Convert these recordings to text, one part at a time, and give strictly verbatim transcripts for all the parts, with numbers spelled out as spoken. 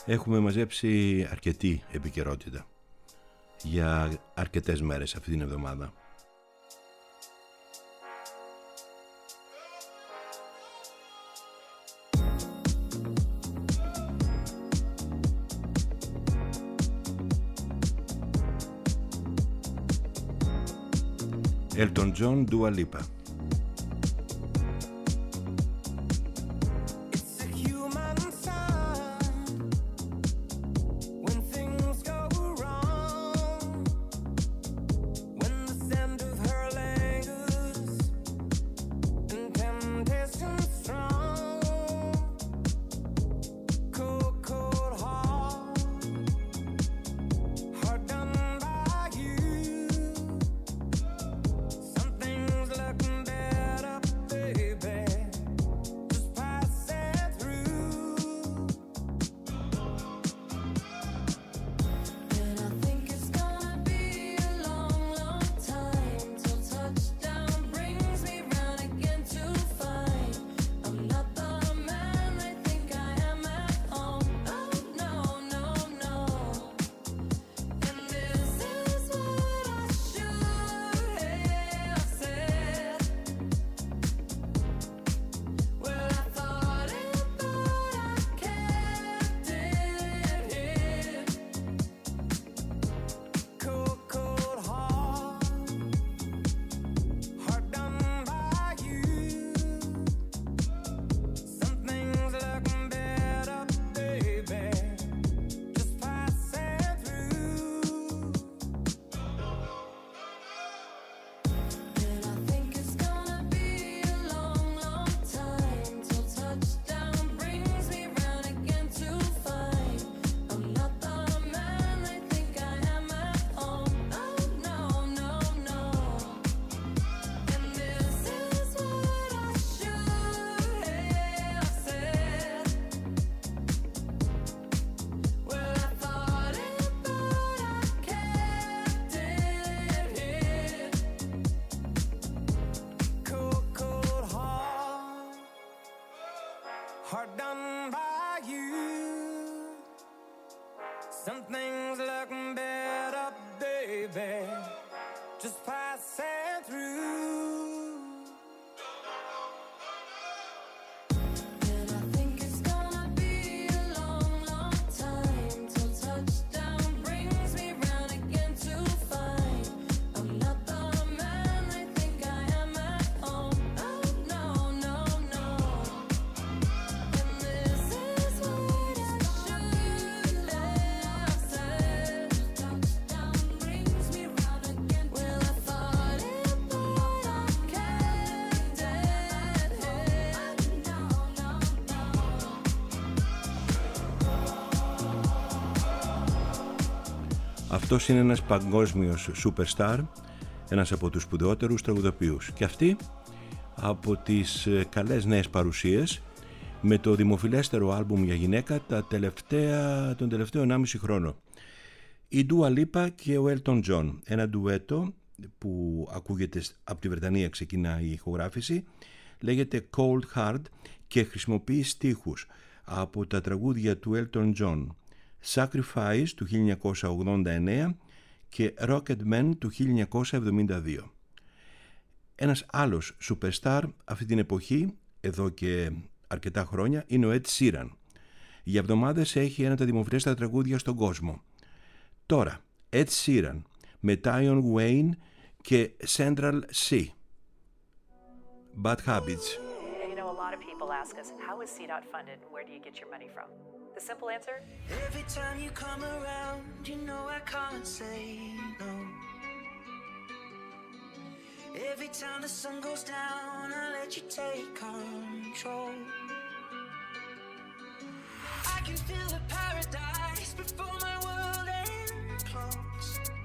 Έχουμε μαζέψει αρκετή επικαιρότητα για αρκετές μέρες αυτή την εβδομάδα. Elton John, Dua Lipa. Αυτός είναι ένας παγκόσμιος superstar, ένας από τους σπουδαιότερους τραγουδοποιούς. Και αυτή από τις καλές νέες παρουσίες με το δημοφιλέστερο άλμπουμ για γυναίκα τα τελευταία, τον τελευταίο ενάμιση χρόνο. Η Dua Lipa και ο Elton John, ένα ντουέτο που ακούγεται από τη Βρετανία, ξεκινά η ηχογράφηση, λέγεται Cold Hard και χρησιμοποιεί στίχους από τα τραγούδια του Elton John, Sacrifice του χίλια εννιακόσια ογδόντα εννέα και Rocketman του χίλια εννιακόσια εβδομήντα δύο. Ένας άλλος superstar αυτή την εποχή, εδώ και αρκετά χρόνια, είναι ο Ed Sheeran. Για εβδομάδες έχει ένα από τα δημοφιλέστερα τραγούδια στον κόσμο. Τώρα, Ed Sheeran με Tion Wayne και Central C. Bad Habits. You know, a lot of people ask us, how is C DOT funded and where do you get your money from? The simple answer? Every time you come around, you know I can't say no. Every time the sun goes down, I let you take control. I can feel the paradise before my world implodes.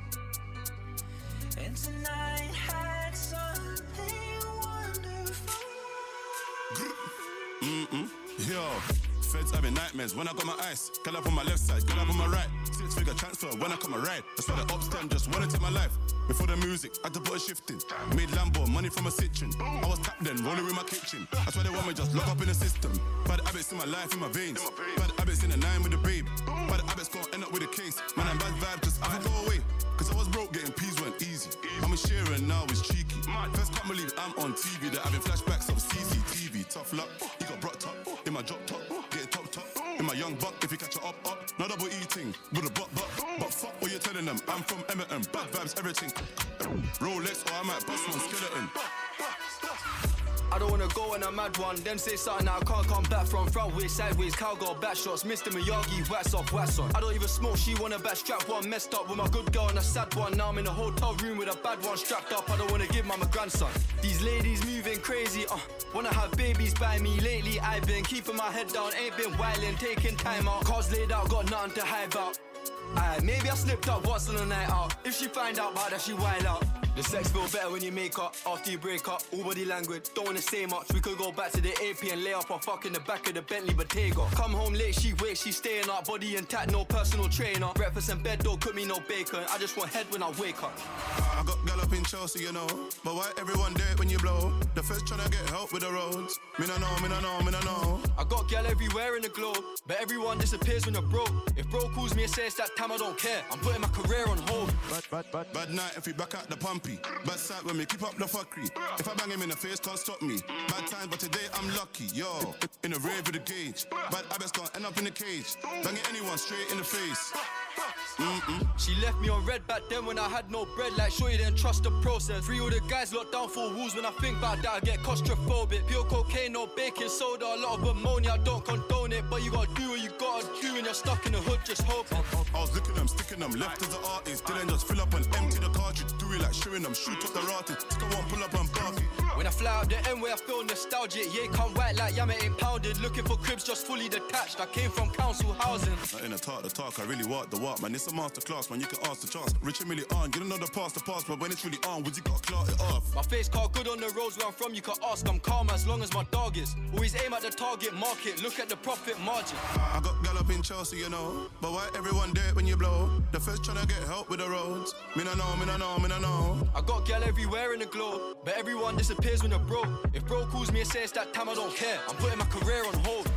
And tonight had something wonderful. Mm-mm, yeah. Feds having nightmares when I got my ice. Girl up on my left side, girl up on my right. Six figure transfer when I come a ride. That's why the ops them just wanna take my life. Before the music, I had to put a shift in. Made Lambo, money from a kitchen. I was tapped then, rolling in my kitchen. That's why they want me just lock up in the system. Bad habits in my life, in my veins. Bad habits in the nine with the babe. Bad habits gon' end up with a case. Man, I'm bad vibe, just I go away. Cause I was broke, getting peas weren't easy. I'm a sharer now, it's cheeky. First can't believe I'm on T V. They're having flashbacks of C C T V. Tough luck, he got brought top. In my drop top, getting top top. In my young buck, if you catch her up, up. Not double eating, with a butt, butt. But fuck what you're telling them. I'm from Emerton, bad vibes, everything. Rolex or I might bust one skeleton. I don't wanna go on a mad one, then say something that I can't come back from. Front way, sideways, cowgirl, back shots, Mister Miyagi, wax off, wax on. I don't even smoke, she wanna back strap one. Messed up with my good girl and a sad one. Now I'm in a hotel room with a bad one strapped up. I don't wanna give my grandson. These ladies moving crazy, uh wanna have babies by me. Lately I've been keeping my head down, ain't been wildin', taking time out. Cars laid out, got nothing to hide about. Aye, maybe I slipped up once on a night out. If she find out about that, she wild out. The sex feel better when you make up, after you break up. All body language, don't wanna say much. We could go back to the A P and lay up or fuck in the back of the Bentley Bottega. Come home late, she waits, she staying up. Body intact, no personal trainer. Breakfast in bed, don't cook me no bacon. I just want head when I wake up. I got gal up in Chelsea, you know. But why everyone there when you blow? The first tryna get help with the roads. Me no know, me no know, me no know. I got gal everywhere in the globe, but everyone disappears when you're broke. If bro calls me and says that time, I don't care. I'm putting my career on hold. Bad, bad, bad, bad night if we back at the pumpy. Bad side when me keep up the fuckery. If I bang him in the face, can't stop me. Bad time, but today I'm lucky, yo. In the rave with the gauge. Bad habits can't end up in the cage. Banging anyone straight in the face. Mm-mm. She left me on red back then when I had no bread. Like sure you didn't trust the process. Three of the guys locked down four walls. When I think about that I get claustrophobic. Pure cocaine, no baking soda. A lot of ammonia, I don't condone it. But you gotta do what you gotta do. And you're stuck in the hood, just hope. I was looking them, sticking them left as an artist. Didn't just fill up and empty the cartridge. Do it like shooting them, shoot up the rotted. Stick I won't pull up and bark it. When I fly up the end where I feel nostalgic. Yeah, come white like yammer ain't pounded. Looking for cribs just fully detached. I came from council housing. Not in the talk, the talk, I really walk the walk. Man, it's a masterclass, man, you can ask the chance. Rich and really on, you don't know the past, the past. But when it's really on, would you gotta clout it off? My face card good on the roads where I'm from, you can ask. I'm calm as long as my dog is. Always aim at the target market, look at the profit margin. I got gal up in Chelsea, you know. But why everyone there when you blow? The first tryna get help with the roads. Me no know, me no know, me no know. I got gal everywhere in the globe, but everyone disappears when you're broke. If bro calls me and says that time, I don't care. I'm putting my career on hold.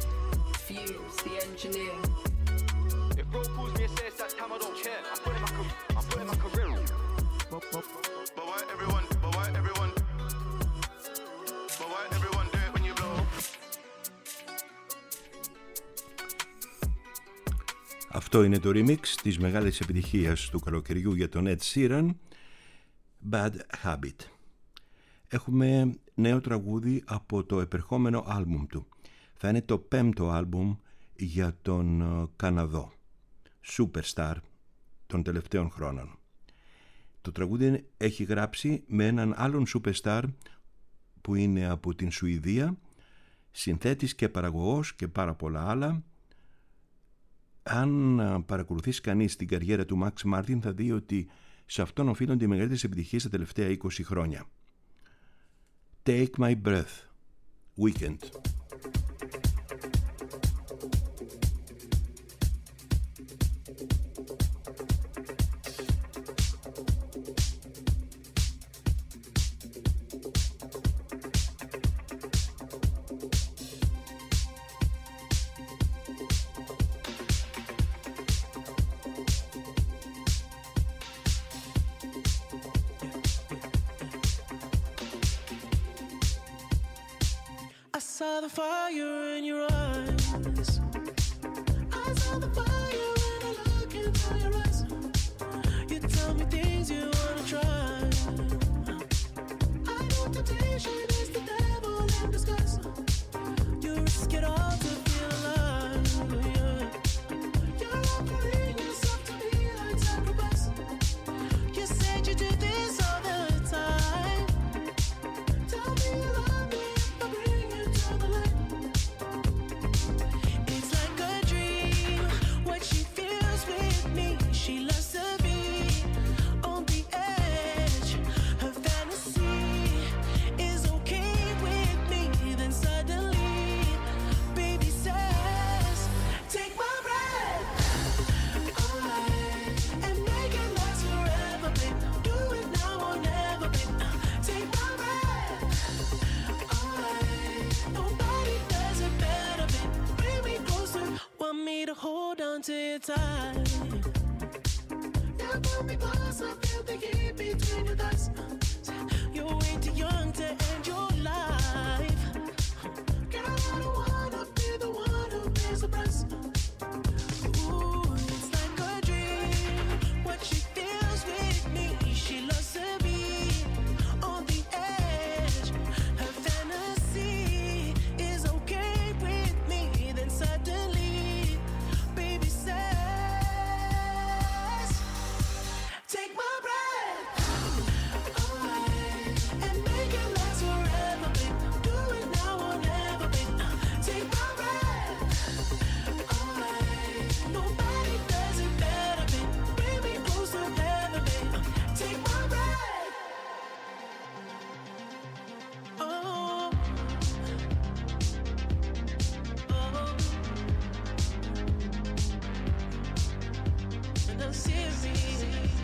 Fuse, the engineer. If bro calls me and says that time, I don't care. I'm putting my, I'm putting my career on. But, but, but why everyone, but why everyone, but why everyone there when you blow? Αυτό είναι το remix της μεγάλης επιτυχίας του καλοκαιριού για τον Ed Sheeran, Bad Habit. Έχουμε νέο τραγούδι από το επερχόμενο άλμπουμ του. Θα είναι το πέμπτο άλμπουμ για τον Καναδό, Superstar των τελευταίων χρόνων. Το τραγούδι έχει γράψει με έναν άλλον Superstar που είναι από την Σουηδία, συνθέτης και παραγωγός και πάρα πολλά άλλα. Αν παρακολουθήσει κανείς την καριέρα του Max Martin θα δει ότι σε αυτόν οφείλονται οι μεγαλύτερες επιτυχίες τα τελευταία είκοσι χρόνια. Take My Breath, Weekend. I saw the fire in your eyes. I saw the fire when I look into your eyes. You tell me things you wanna try. I know temptation is the devil in disguise. You risk it all to feel alive. Yeah. You're offering yourself to me like sacrifice. You said you do this all the time. Tell me you love me if I bring you to the light. It's like a dream, what she feels with me. She loves to be on the on to your time. Now pull me close, I feel the heat between your thighs. You're way too young to end your life. Girl, I don't wanna be the one who pays the price. Ooh, it's like a dream. What she feels with me, she loves to be on the edge. Her fantasy is okay with me. Then suddenly, baby says, take my breath away and make it last forever, babe. Do it now or never, babe. Take my breath away. Nobody does it better, babe. Bring me close to heaven, babe. Take my breath. Oh. Oh. And I'm serious.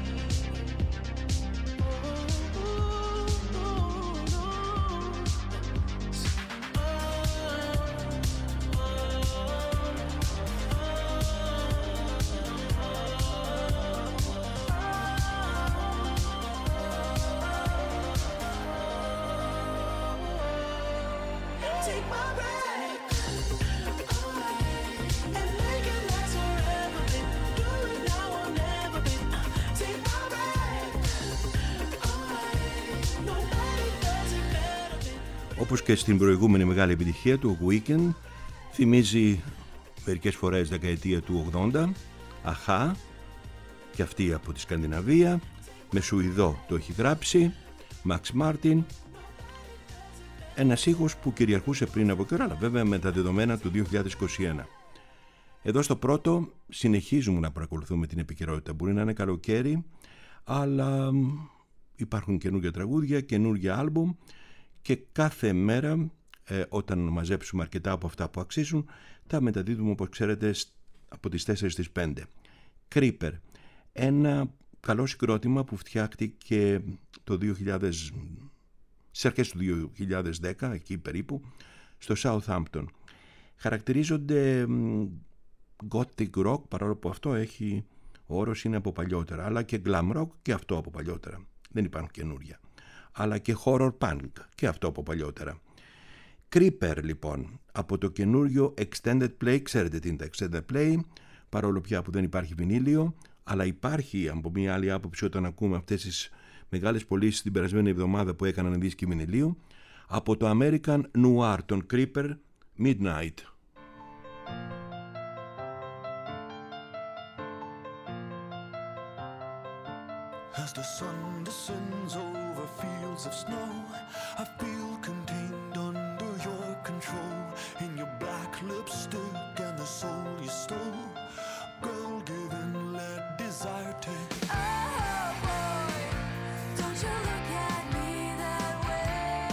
Oh, oh, oh, take my breath away and make it last forever, babe. Do it now or never, babe. Take my breath away. Nobody does it better, babe. Όπως και στην προηγούμενη μεγάλη επιτυχία του, ο Weekend θυμίζει μερικές φορές δεκαετία του ογδόντα, Αχά, και αυτή από τη Σκανδιναβία, με Σουηδό το έχει γράψει, Max Martin, ένας ήχος που κυριαρχούσε πριν από καιρό, αλλά βέβαια με τα δεδομένα του δύο χιλιάδες είκοσι ένα. Εδώ στο πρώτο συνεχίζουμε να παρακολουθούμε την επικαιρότητα. Μπορεί να είναι καλοκαίρι, αλλά υπάρχουν καινούργια τραγούδια, καινούργια άλμπουμ και κάθε μέρα ε, όταν μαζέψουμε αρκετά από αυτά που αξίζουν, τα μεταδίδουμε, όπως ξέρετε, από τις τέσσερις στις πέντε. Creeper, ένα καλό συγκρότημα που φτιάχτηκε το δύο χιλιάδες, στις αρχές του δύο χιλιάδες δέκα, εκεί περίπου, στο Southampton. Χαρακτηρίζονται gothic rock, παρόλο που αυτό έχει, ο όρος είναι από παλιότερα, αλλά και glam rock, και αυτό από παλιότερα, δεν υπάρχουν καινούρια, αλλά και horror punk, και αυτό από παλιότερα. Creeper λοιπόν, από το καινούριο Extended Play. Ξέρετε τι είναι τα Extended Play, παρόλο πια που δεν υπάρχει βινίλιο, αλλά υπάρχει από μια άλλη άποψη όταν ακούμε αυτές τις μεγάλες πωλήσεις την περασμένη εβδομάδα που έκαναν δίσκοι βινιλίου, από το American Noir, τον Creeper, Midnight. As the sun descends over fields of snow, I feel contained under your control. In your black lipstick and the soul you stole, girl, give in, let desire take. Oh boy, don't you look at me that way.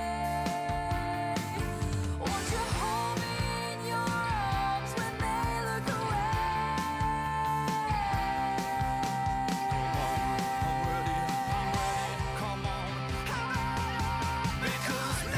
Won't you hold me in your arms when they look away? Come on, I'm ready, I'm ready, come on. Because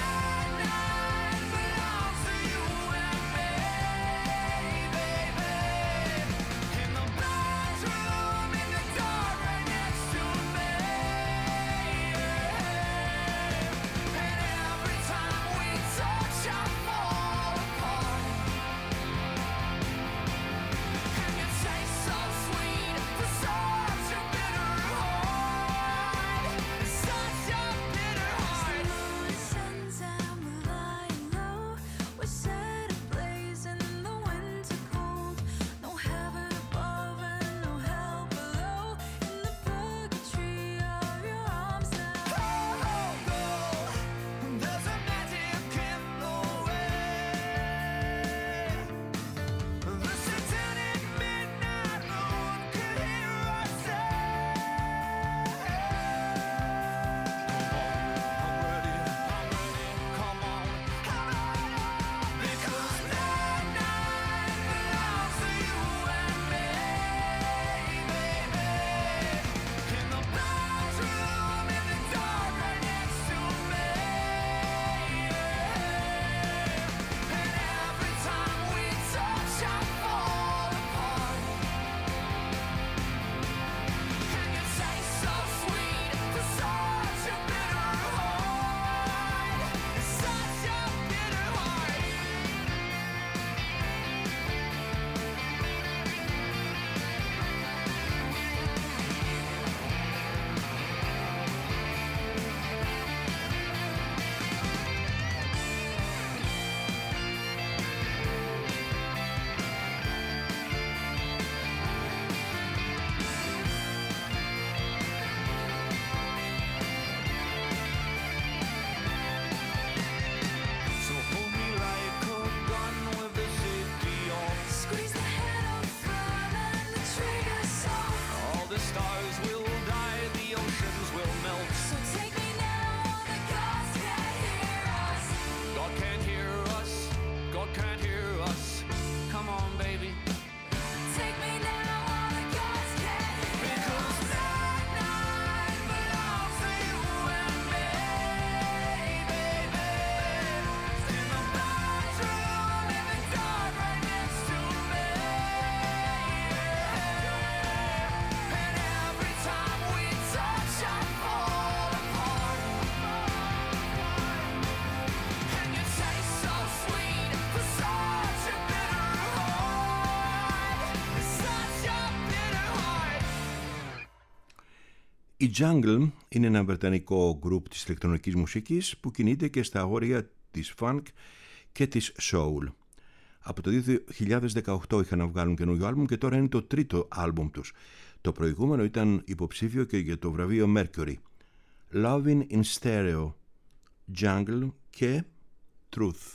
Η Jungle είναι ένα βρετανικό γκρουπ της ηλεκτρονικής μουσικής που κινείται και στα όρια της funk και της soul. Από το δύο χιλιάδες δεκαοκτώ είχαν να βγάλουν καινούριο άλμπουμ και τώρα είναι το τρίτο άλμπουμ τους. Το προηγούμενο ήταν υποψήφιο και για το βραβείο Mercury. Loving in Stereo, Jungle και Truth.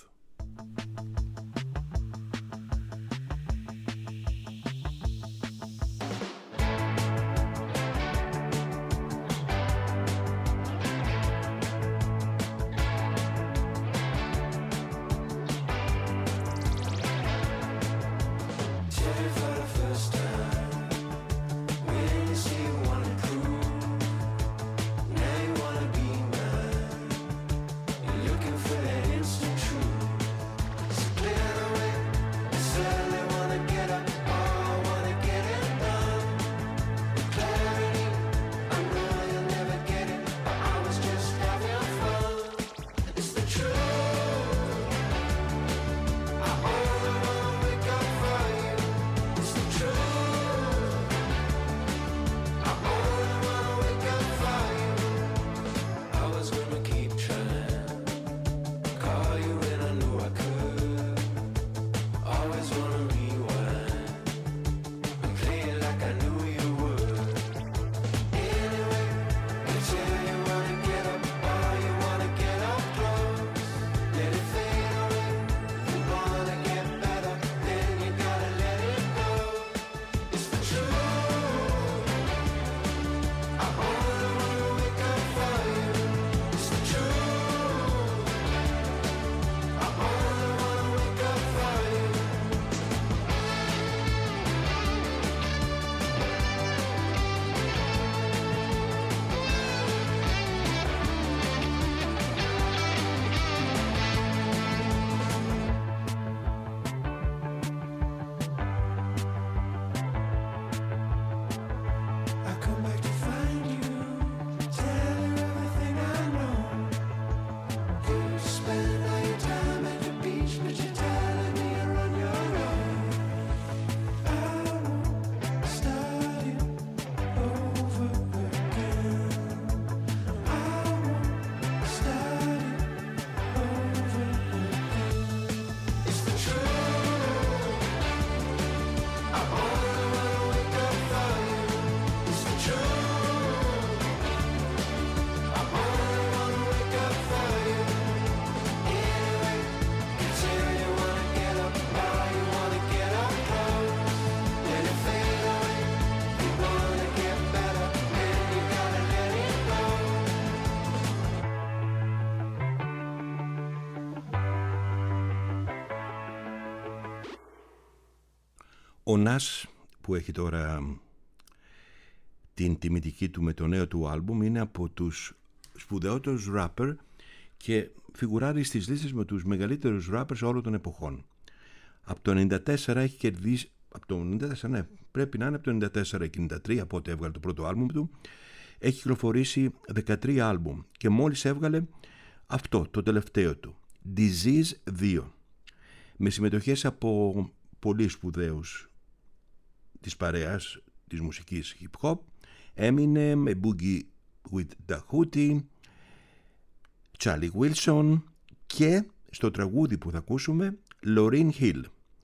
Ο Νας, που έχει τώρα την τιμητική του με το νέο του άλμπουμ, είναι από τους σπουδαιότερους ράπερ και φιγουράρει στις λίστες με τους μεγαλύτερους ράπερς όλων των εποχών. Από το ενενήντα τέσσερα έχει κερδίσει, από το ενενήντα τέσσερα, ναι, πρέπει να είναι από το ενενήντα τέσσερα και ενενήντα τρία, πότε έβγαλε το πρώτο άλμπουμ του, έχει κυκλοφορήσει δεκατρία άλμπουμ και μόλις έβγαλε αυτό, το τελευταίο του, Disease δύο, με συμμετοχές από πολύ σπουδαίους της παρέας της μουσικής hip hop, Eminem, Boogie with the Hoodie, Charlie Wilson και στο τραγούδι που θα ακούσουμε Lauryn Hill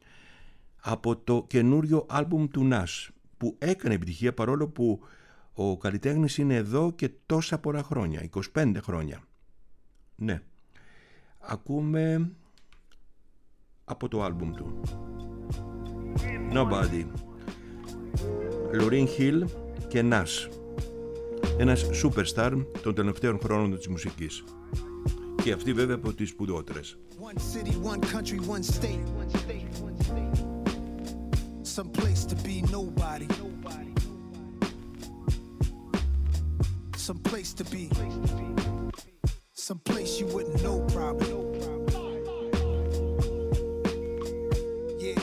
από το καινούριο άλμπουμ του Nas, που έκανε επιτυχία παρόλο που ο καλλιτέχνης είναι εδώ και τόσα πολλά χρόνια, είκοσι πέντε χρόνια. Ναι, ακούμε από το άλμπουμ του Nobody, Lauryn Hill και Nas, ένας superstar των τελευταίων χρόνων της μουσικής, και αυτή βέβαια από τις σπουδαιότερες. One city, one country, one state. Some place to be nobody. Some place to be. Some place you wouldn't know probably. Yeah.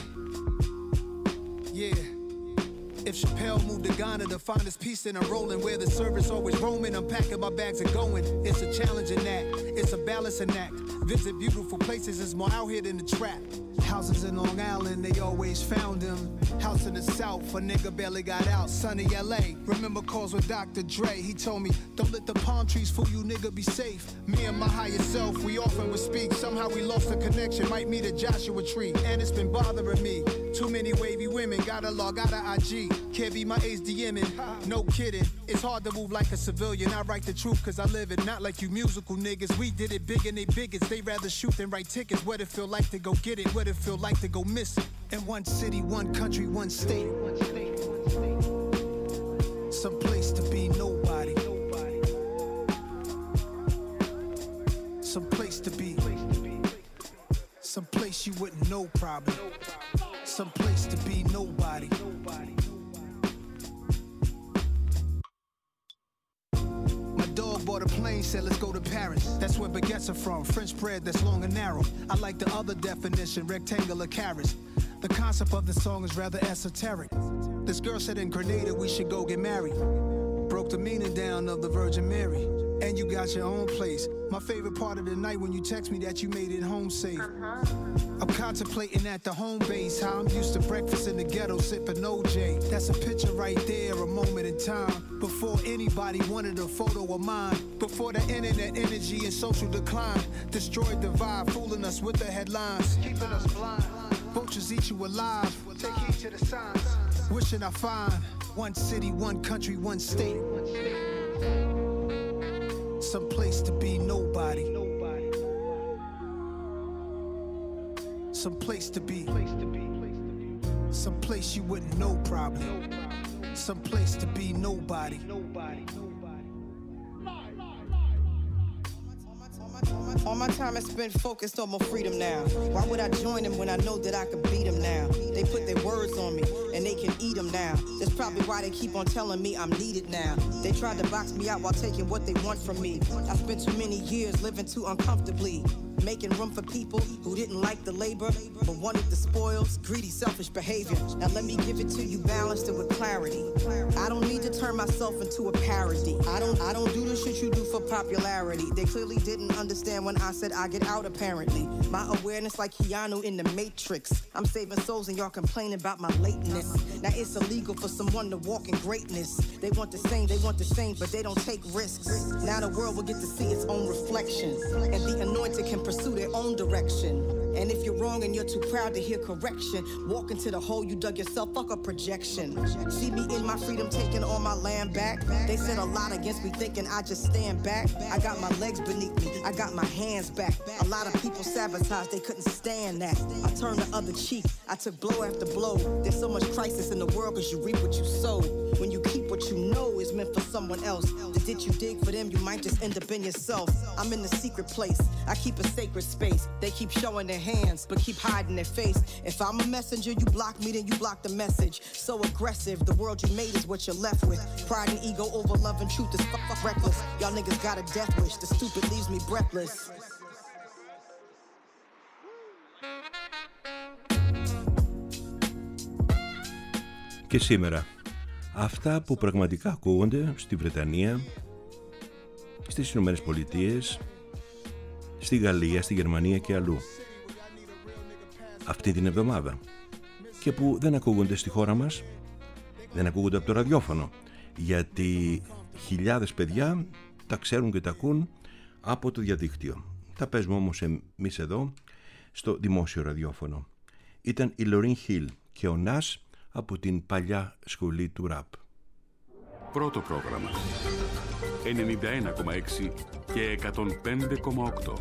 Yeah. If Chappelle moved to Ghana to find his peace in a rolling where the service always roaming, I'm packing my bags and going. It's a challenging act. It's a balancing act. Visit beautiful places is more out here than the trap. Houses in Long Island, they always found him. House in the South, a nigga barely got out. Sunny L A, remember calls with Doctor Dre. He told me, don't let the palm trees fool you, nigga, be safe. Me and my higher self, we often would speak. Somehow we lost the connection, might meet a Joshua tree. And it's been bothering me. Too many wavy women, gotta log out of I G. Can't be my age DMing, no kidding. It's hard to move like a civilian. I write the truth cause I live it, not like you musical niggas. We did it big and they bigots. They rather shoot than write tickets. What it feel like to go get it, what it feel like to go miss it. In one city, one country, one state. Some place to be nobody. Some place to be. Some place you wouldn't know probably. Some place to be nobody. My dog bought a plane, said let's go to Paris. That's where baguettes are from, French bread that's long and narrow. I like the other definition, rectangular carrots. The concept of the song is rather esoteric. This girl said in Grenada we should go get married. Broke the meaning down of the Virgin Mary. And you got your own place. My favorite part of the night when you text me that you made it home safe. Uh-huh. I'm contemplating at the home base how I'm used to breakfast in the ghetto sipping O J. That's a picture right there, a moment in time. Before anybody wanted a photo of mine. Before the internet energy and social decline destroyed the vibe, fooling us with the headlines, keeping us blind. Vultures eat you alive. Take heed to the signs. Wishing I find one city, one country, one state. Some place to be nobody. Some place to be. Some place you wouldn't know probably. Some place to be nobody. All my time is spent focused on my freedom now. Why would I join them when I know that I could beat them now? They put their words on me and they can eat them now. That's probably why they keep on telling me I'm needed now. They tried to box me out while taking what they want from me. I spent too many years living too uncomfortably, making room for people who didn't like the labor but wanted the spoils, greedy, selfish behavior. Now let me give it to you balanced and with clarity. I don't need to turn myself into a parody. I don't I don't do the shit you do for popularity. They clearly didn't understand when I said I get out apparently. My awareness like Keanu in the Matrix. I'm saving souls and y'all complaining about my lateness. Now it's illegal for someone to walk in greatness. They want the same, they want the same, but they don't take risks. Now the world will get to see its own reflection. And the anointed can pursue their own direction. And if you're wrong and you're too proud to hear correction, walk into the hole you dug yourself, fuck a projection. See me in my freedom taking all my land back. They said a lot against me thinking I just stand back. I got my legs beneath me, I got my hands back. A lot of people sabotaged, they couldn't stand that. I turned the other cheek, I took blow after blow. There's so much crisis in the world cause you reap what you sow. When you keep what you know is meant for someone else, the ditch you dig for them you might just end up in yourself. I'm in the secret place, I keep a sacred space. They keep showing their hands but keep hiding their face. If I'm a messenger you block me then you block the message. So aggressive, the world you made is what you're left with. Pride and ego over love and truth is fuck, fuck reckless. Y'all niggas got a death wish, the stupid leaves me breathless. Και σήμερα αυτά που πραγματικά ακούγονται στη Βρετανία, στις Ηνωμένες Πολιτείες, στη Γαλλία, στη Γερμανία και αλλού αυτή την εβδομάδα και που δεν ακούγονται στη χώρα μας, δεν ακούγονται από το ραδιόφωνο γιατί χιλιάδες παιδιά τα ξέρουν και τα ακούν από το διαδίκτυο. Τα παίζουμε όμως εμείς εδώ στο δημόσιο ραδιόφωνο. Ήταν η Lauryn Hill και ο Nas από την παλιά σχολή του ραπ. Πρώτο πρόγραμμα ενενήντα ένα κόμμα έξι και εκατόν πέντε κόμμα οκτώ.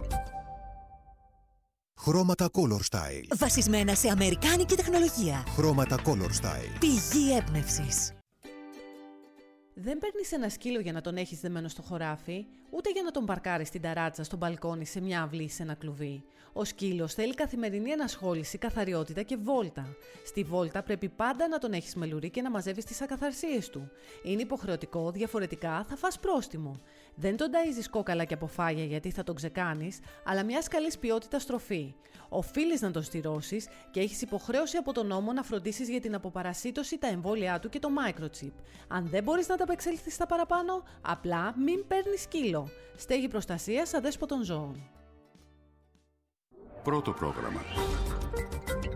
Χρώματα Color Style. Βασισμένα σε αμερικάνικη τεχνολογία. Χρώματα Color Style. Πηγή έμπνευσης. Δεν παίρνεις ένα σκύλο για να τον έχεις δεμένο στο χωράφι, ούτε για να τον παρκάρεις στην ταράτσα, στο μπαλκόνι, σε μια αυλή ή σε ένα κλουβί. Ο σκύλος θέλει καθημερινή ενασχόληση, καθαριότητα και βόλτα. Στη βόλτα πρέπει πάντα να τον έχεις με λουρί και να μαζεύεις τις ακαθαρσίες του. Είναι υποχρεωτικό, διαφορετικά θα φας πρόστιμο. Δεν τον ταΐζεις κόκαλα και αποφάγια γιατί θα τον ξεκάνεις, αλλά μιας καλής ποιότητας τροφή. Οφείλεις να τον στηρώσεις και έχεις υποχρέωση από τον νόμο να φροντίσεις για την αποπαρασίτωση, τα εμβόλια του και το microchip. Αν δεν μπορείς να τα απεξέλθεις στα παραπάνω, απλά μην παίρνεις σκύλο. Στέγη προστασίας αδέσποτων ζώων. Πρώτο πρόγραμμα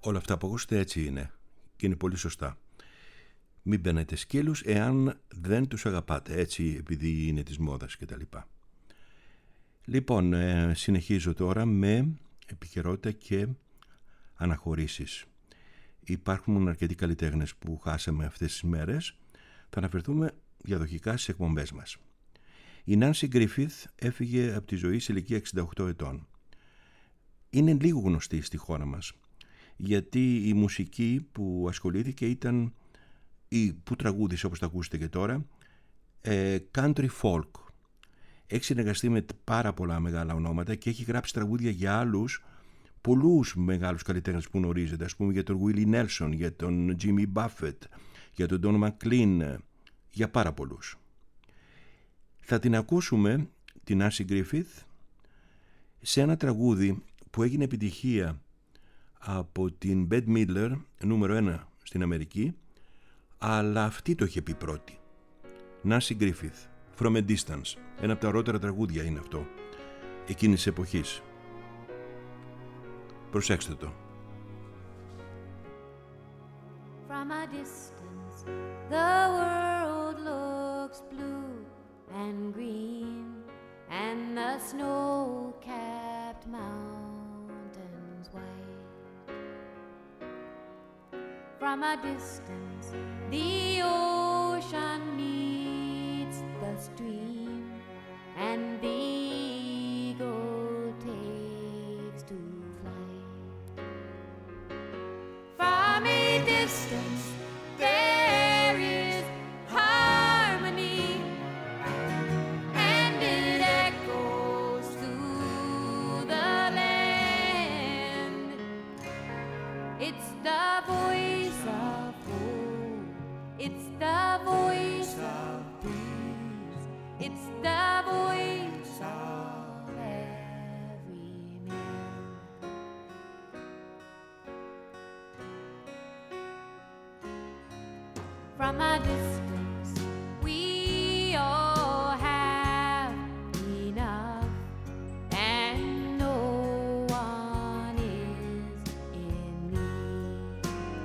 Όλα αυτά που ακούσετε έτσι είναι και είναι πολύ σωστά. Μην μπαίνετε σκύλους εάν δεν τους αγαπάτε, έτσι επειδή είναι της μόδας κτλ. Λοιπόν, ε, συνεχίζω τώρα με επικαιρότητα και αναχωρήσεις. Υπάρχουν αρκετοί καλλιτέχνες που χάσαμε αυτές τις μέρες. Θα αναφερθούμε διαδοχικά στις εκπομπές μας. Η Νάνσι Γκρίφιθ έφυγε από τη ζωή σε ηλικία εξήντα οκτώ ετών. Είναι λίγο γνωστή στη χώρα μας, γιατί η μουσική που ασχολήθηκε ήταν, ή που τραγούδισε όπως τα ακούσετε και τώρα, country folk. Έχει συνεργαστεί με πάρα πολλά μεγάλα ονόματα και έχει γράψει τραγούδια για άλλους πολλούς μεγάλους καλλιτέχνες που γνωρίζετε, ας πούμε για τον Willie Nelson, για τον Jimmy Buffett, για τον Don McLean, για πάρα πολλούς. Θα την ακούσουμε, την Nancy Griffith, σε ένα τραγούδι που έγινε επιτυχία από την Bette Midler, νούμερο ένα στην Αμερική, αλλά αυτή το είχε πει πρώτη. Nancy Griffith, From a Distance. Ένα από τα ωραιότερα τραγούδια είναι αυτό, εκείνης της εποχής. Προσέξτε το. From a distance, the world looks blue and green, and the snow-capped mountains white. From a distance, the ocean meets the stream, and the eagle takes to flight. From a distance, there is harmony, and it echoes through the land. It's the voice of hope, it's the voice of peace, it's the voice of every man. From a distance, we all have enough, and no one is in need.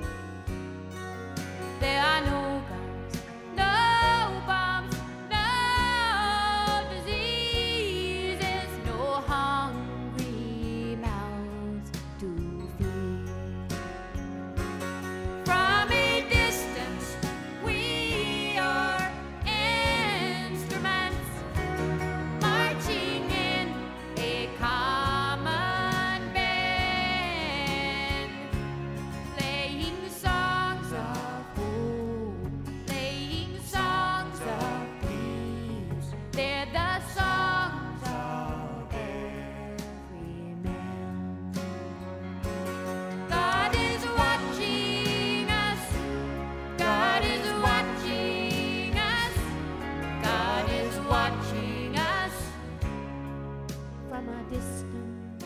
There are no guns, no bombs, no diseases, no hungry mouths to feed. From a distance, we are instruments marching in a common band, playing songs of hope, playing songs of peace. They're the songs of every man. God is watching us. God is watching us. God is watching us from a distance.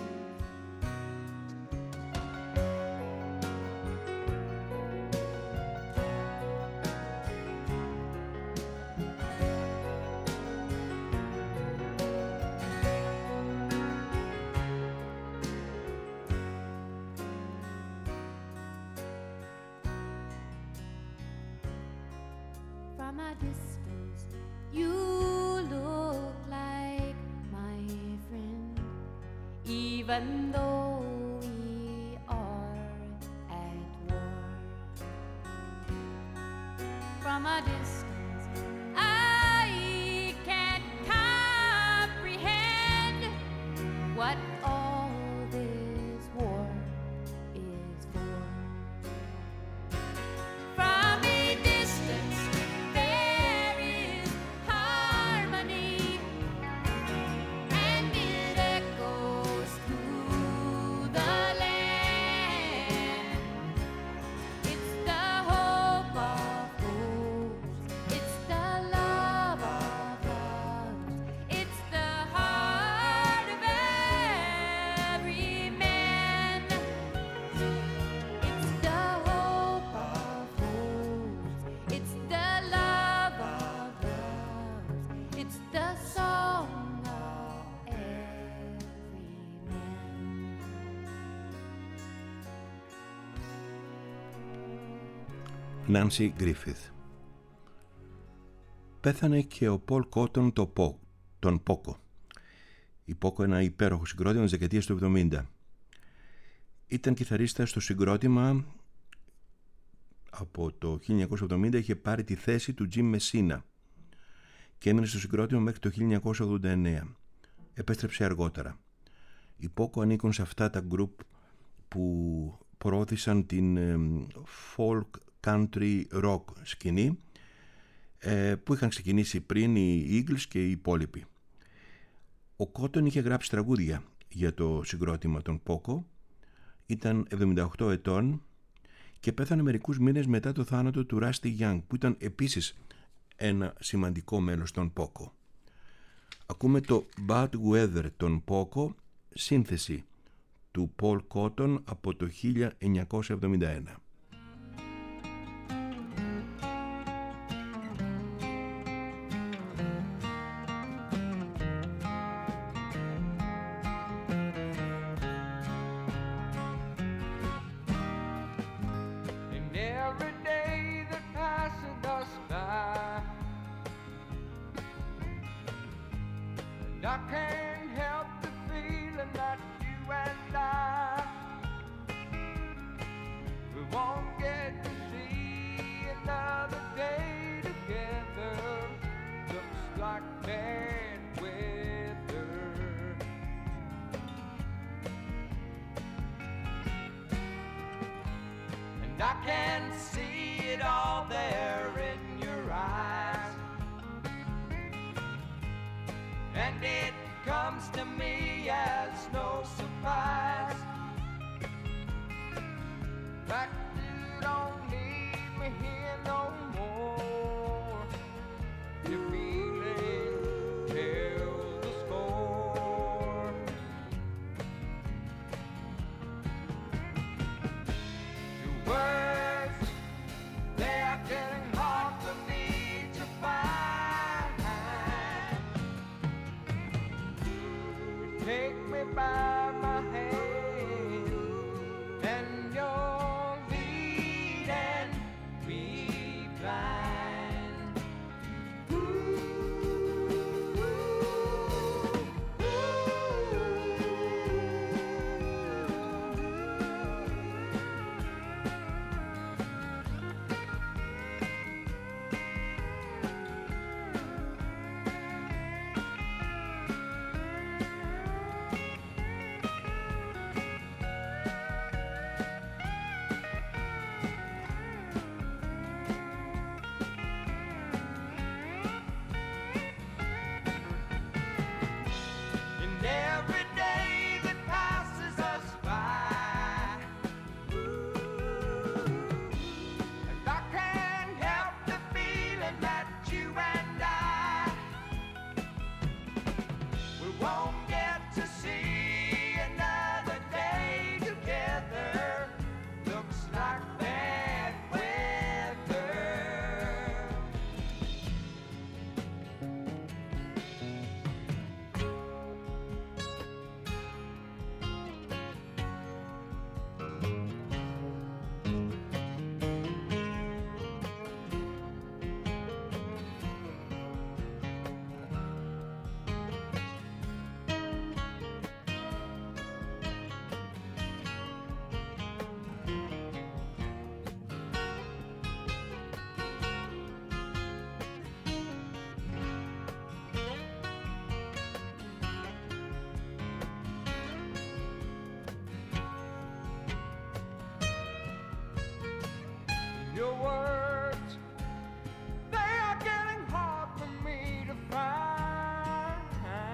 From a distance, you look like my friend, even though we are at war. From a distance, I can't comprehend what all this war is for. From a distance, there is harmony, and it echoes through the land. It's the hope of hopes, Nancy Griffith. Πέθανε και ο Πολ Κότον το Πο, τον Πόκο. Η Πόκο, ένα υπέροχο συγκρότημα της δεκαετίας του εβδομήντα. Ήταν κιθαρίστας στο συγκρότημα από το χίλια εννιακόσια εβδομήντα, είχε πάρει τη θέση του Jim Messina και έμεινε στο συγκρότημα μέχρι το χίλια εννιακόσια ογδόντα εννέα. Επέστρεψε αργότερα. Οι Πόκο ανήκουν σε αυτά τα group που προώθησαν την folk country rock σκηνή που είχαν ξεκινήσει πριν οι Eagles και οι υπόλοιποι. Ο Κότον είχε γράψει τραγούδια για το συγκρότημα των Πόκο, ήταν εβδομήντα οκτώ ετών και πέθανε μερικούς μήνες μετά το θάνατο του Rusty Young, που ήταν επίσης ένα σημαντικό μέλος των Πόκο. Ακούμε το Bad Weather των Πόκο, σύνθεση του Paul Cotton από το χίλια εννιακόσια εβδομήντα ένα. I can see it all there in your eyes, and it comes to me as no surprise. But you don't need me here no more. Your feeling tells the score. Your words, they are getting hard for me to find. You take me by my hand, and you're leading me blind. Ooh, ooh, And every day that passes us by, and I can't help the feeling that you and I, we won't get to see another day together. Looks like bad weather. Your words, they are getting hard for me to find.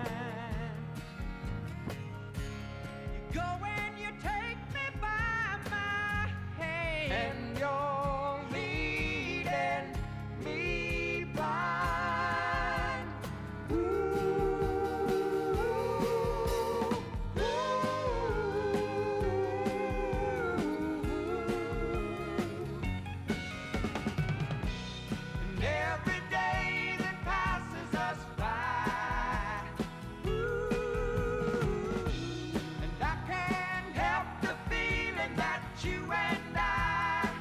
You go and you take me by my hand, and you're leading me blind. Ooh, ooh, and every day that passes us by, ooh, and I can't help the feeling that you and I,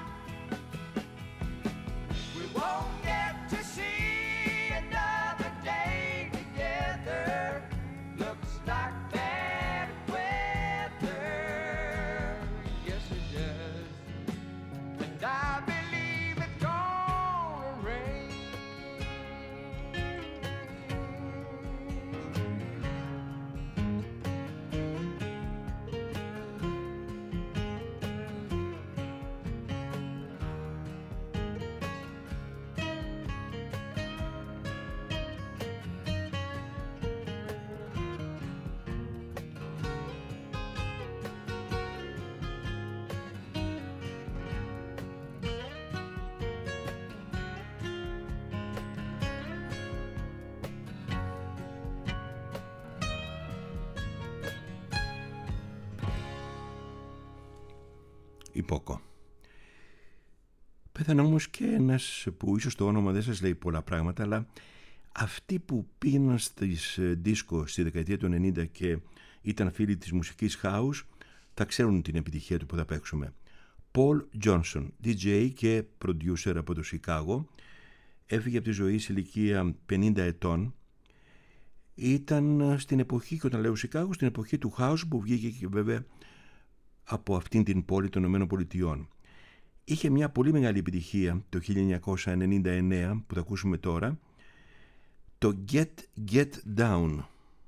η Πόκο. Πέθανε όμως και ένας που ίσως το όνομα δεν σας λέει πολλά πράγματα, αλλά αυτοί που πήγαιναν στις δίσκο στη δεκαετία του ενενήντα και ήταν φίλοι της μουσικής house θα ξέρουν την επιτυχία του που θα παίξουμε. Paul Johnson, ντι τζέι και producer από το Σικάγο, έφυγε από τη ζωή σε ηλικία πενήντα ετών. Ήταν στην εποχή, και όταν λέω Σικάγο, στην εποχή του house που βγήκε και βέβαια από αυτήν την πόλη των Ηνωμένων Πολιτειών. Είχε μια πολύ μεγάλη επιτυχία το χίλια εννιακόσια ενενήντα εννέα που θα ακούσουμε τώρα, το Get Get Down.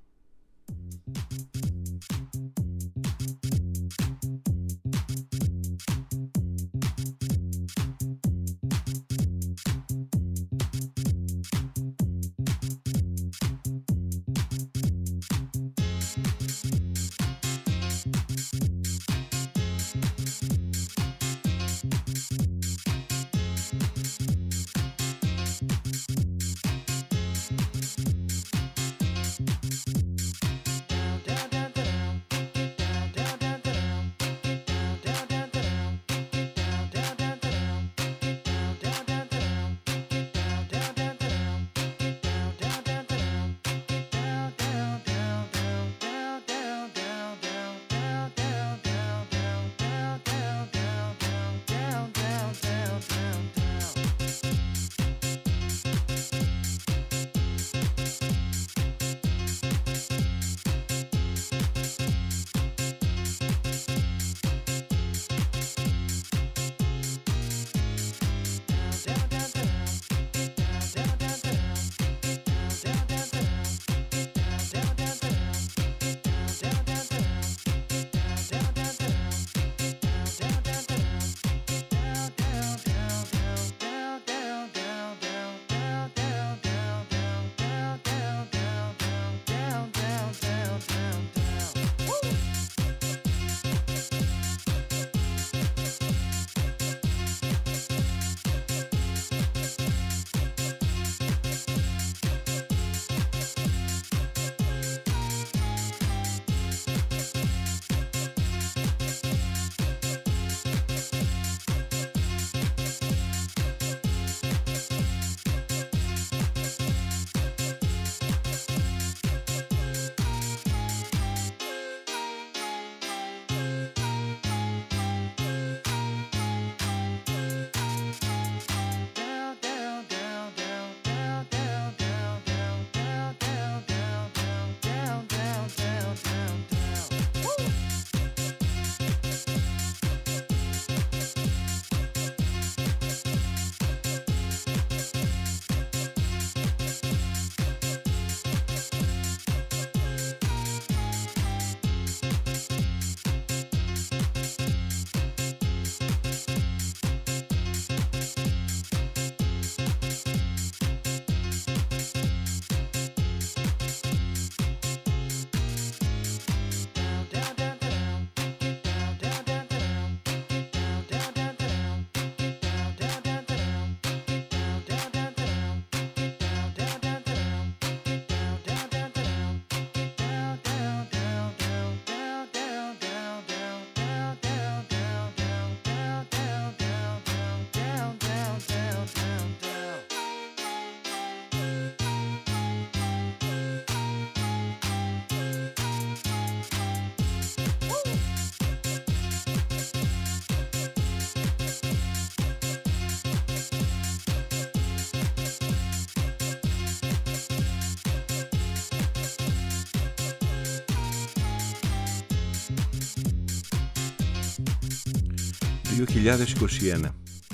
δύο χιλιάδες είκοσι ένα.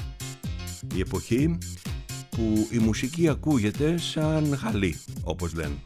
Η εποχή που η μουσική ακούγεται σαν χαλί, όπως λένε.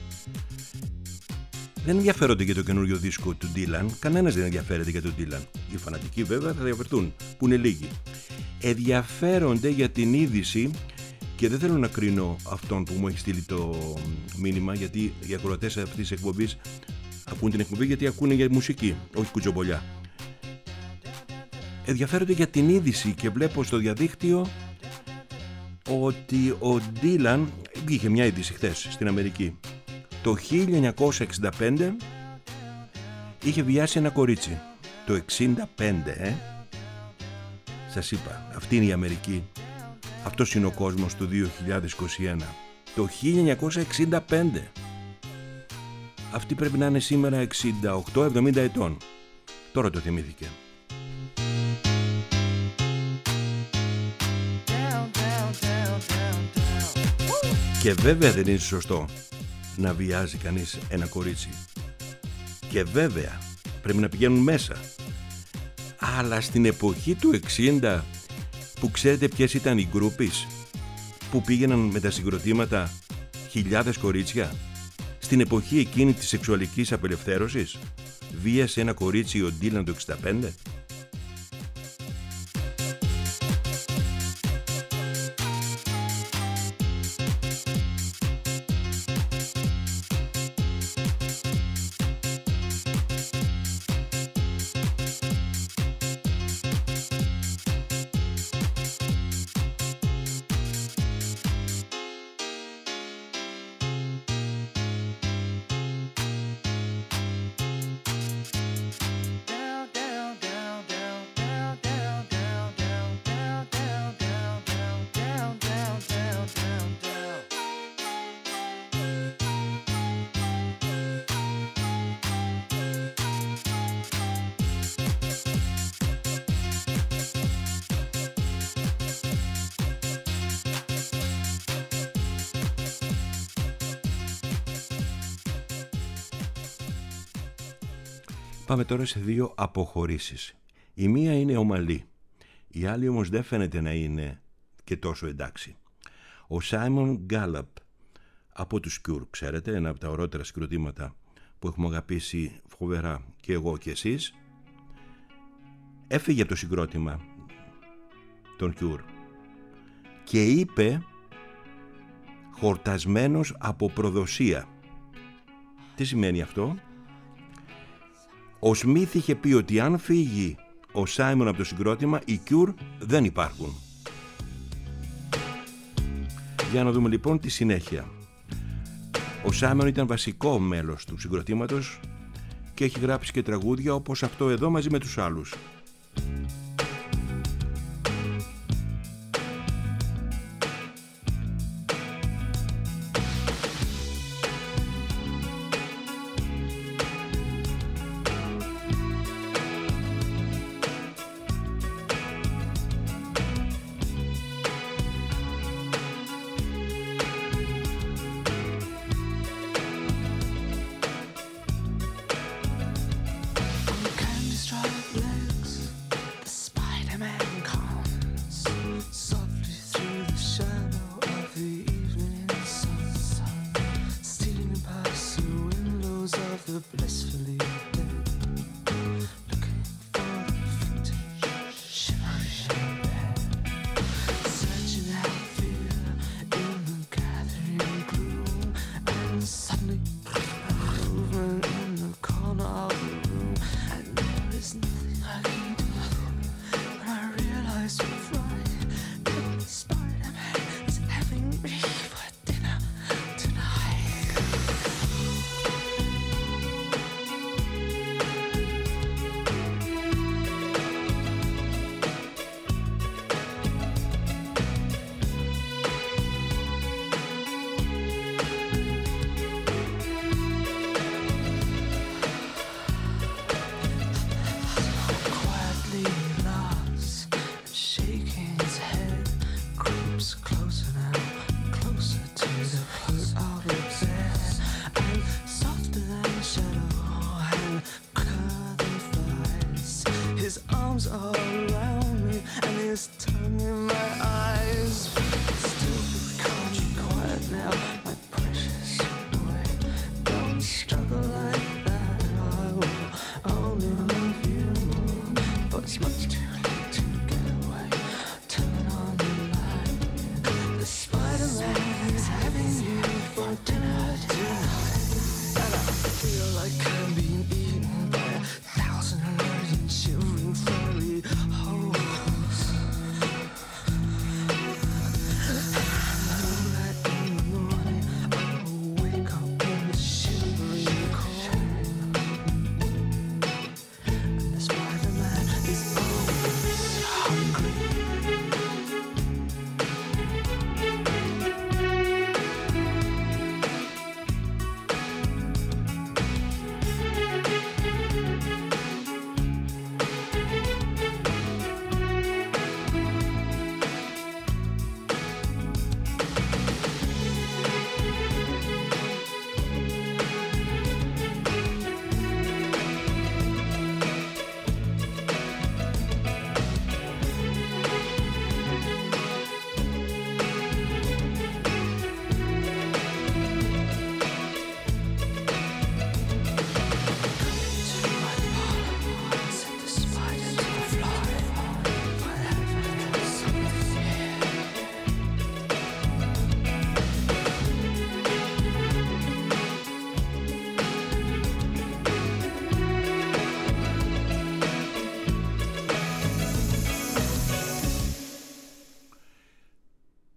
Δεν ενδιαφέρονται για το καινούριο δίσκο του Dylan, κανένας δεν ενδιαφέρεται για τον Dylan. Οι φανατικοί βέβαια θα διαφερθούν, που είναι λίγοι. Ενδιαφέρονται για την είδηση, και δεν θέλω να κρίνω αυτόν που μου έχει στείλει το μήνυμα, γιατί οι ακροατές αυτής της εκπομπής ακούν την εκπομπή γιατί ακούνε για μουσική, όχι κουτσομπολιά. Ενδιαφέρονται για την είδηση και βλέπω στο διαδίκτυο ότι ο Dylan, είχε μια είδηση χθες στην Αμερική, το χίλια εννιακόσια εξήντα πέντε είχε βιάσει ένα κορίτσι. Το εξήντα πέντε, ε. Σας είπα, αυτή είναι η Αμερική. Αυτός είναι ο κόσμος του δύο χιλιάδες είκοσι ένα. Το χίλια εννιακόσια εξήντα πέντε. Αυτή πρέπει να είναι σήμερα εξήντα οκτώ εβδομήντα ετών. Τώρα το θυμήθηκε. Και βέβαια δεν είναι σωστό να βιάζει κανείς ένα κορίτσι. Και βέβαια πρέπει να πηγαίνουν μέσα. Αλλά στην εποχή του εξήντα, που ξέρετε ποιες ήταν οι γκρούπις που πήγαιναν με τα συγκροτήματα χιλιάδες κορίτσια, στην εποχή εκείνη της σεξουαλικής απελευθέρωσης, βίασε ένα κορίτσι ο Ντίλαν το εξήντα πέντε. Πάμε τώρα σε δύο αποχωρήσεις. Η μία είναι ομαλή, η άλλη όμως δεν φαίνεται να είναι και τόσο εντάξει. Ο Σάιμον Γκάλαπ από τους Cure, ξέρετε, ένα από τα ωραίτερα συγκροτήματα που έχουμε αγαπήσει φοβερά και εγώ και εσείς, έφυγε από το συγκρότημα των Cure και είπε, χορτασμένος από προδοσία. Τι σημαίνει αυτό? Ο Σμιθ είχε πει ότι αν φύγει ο Σάιμον από το συγκρότημα, οι Cure δεν υπάρχουν. Για να δούμε λοιπόν τη συνέχεια. Ο Σάιμον ήταν βασικό μέλος του συγκροτήματος και έχει γράψει και τραγούδια όπως αυτό εδώ μαζί με τους άλλους.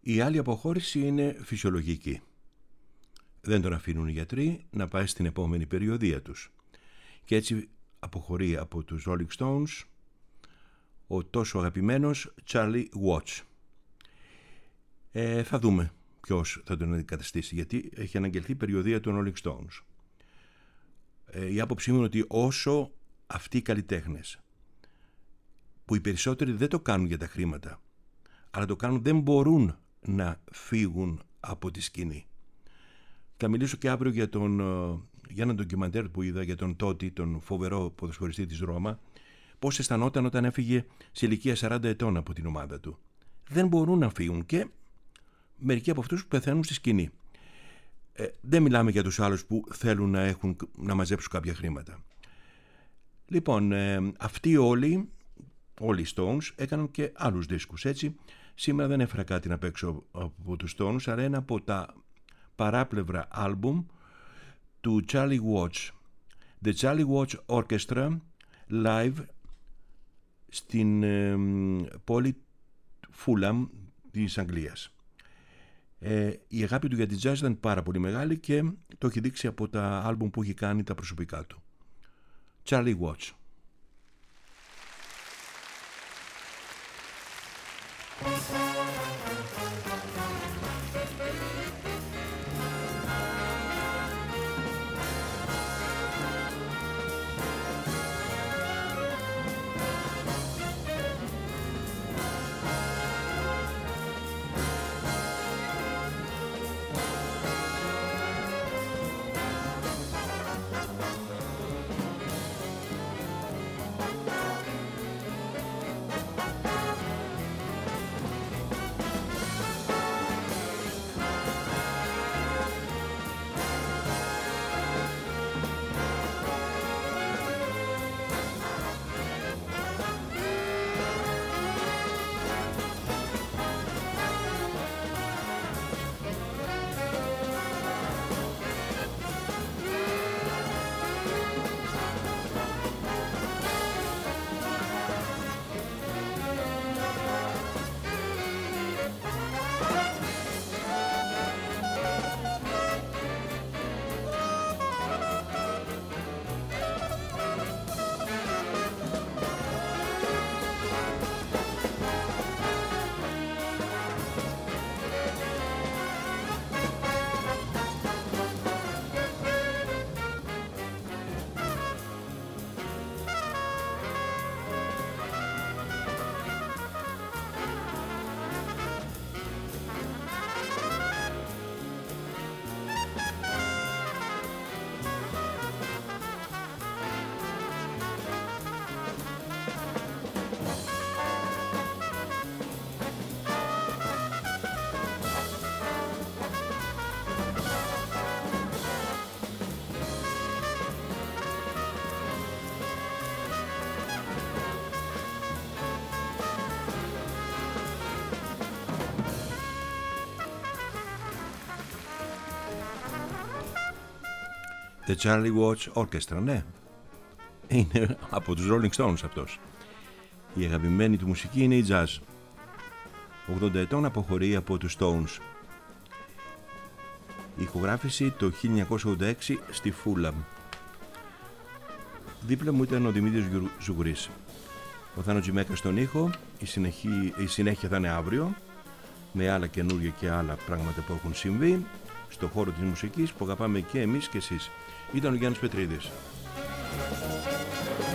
Η άλλη αποχώρηση είναι φυσιολογική. Δεν τον αφήνουν οι γιατροί να πάει στην επόμενη περιοδεία τους. Και έτσι αποχωρεί από τους Rolling Stones ο τόσο αγαπημένος Charlie Watts. Ε, θα δούμε ποιος θα τον αντικαταστήσει, γιατί έχει αναγγελθεί περιοδεία των Rolling Stones. Ε, η άποψή μου είναι ότι όσο αυτοί οι καλλιτέχνες, που οι περισσότεροι δεν το κάνουν για τα χρήματα, αλλά το κάνουν, δεν μπορούν να φύγουν από τη σκηνή. Θα μιλήσω και αύριο για, τον, για ένα ντοκιμαντέρ που είδα για τον Τότι, τον φοβερό ποδοσφαιριστή της Ρώμα, πώς αισθανόταν όταν έφυγε σε ηλικία σαράντα ετών από την ομάδα του. Δεν μπορούν να φύγουν και μερικοί από αυτούς πεθαίνουν στη σκηνή. Ε, δεν μιλάμε για τους άλλους που θέλουν να, έχουν, να μαζέψουν κάποια χρήματα. Λοιπόν, ε, αυτοί όλοι, όλοι οι Stones έκαναν και άλλους δίσκους, έτσι. Σήμερα δεν έφερα κάτι να παίξω από τους Stones, αλλά ένα από τα παράπλευρα άλμπουμ του Charlie Watts. The Charlie Watts Orchestra live στην ε, πόλη Fulham της Αγγλίας. Ε, η αγάπη του για τη jazz ήταν πάρα πολύ μεγάλη και το έχει δείξει από τα άλμπουμ που έχει κάνει τα προσωπικά του. Charlie Watts. The Charlie Watts Orchestra, ναι. Είναι από τους Rolling Stones αυτός. Η αγαπημένη του μουσική είναι η jazz. ογδόντα ετών αποχωρεί από τους Stones. Η ηχογράφηση το χίλια εννιακόσια ογδόντα έξι στη Fulham. Δίπλα μου ήταν ο Δημήτρης Ζουγρής. Ο Θάνο Τζιμέκα στον ήχο. Η, συνεχή, η συνέχεια θα είναι αύριο, με άλλα καινούργια και άλλα πράγματα που έχουν συμβεί στον χώρο της μουσικής που αγαπάμε και εμείς και εσείς. Ήταν ο Γιάννης Πετρίδης.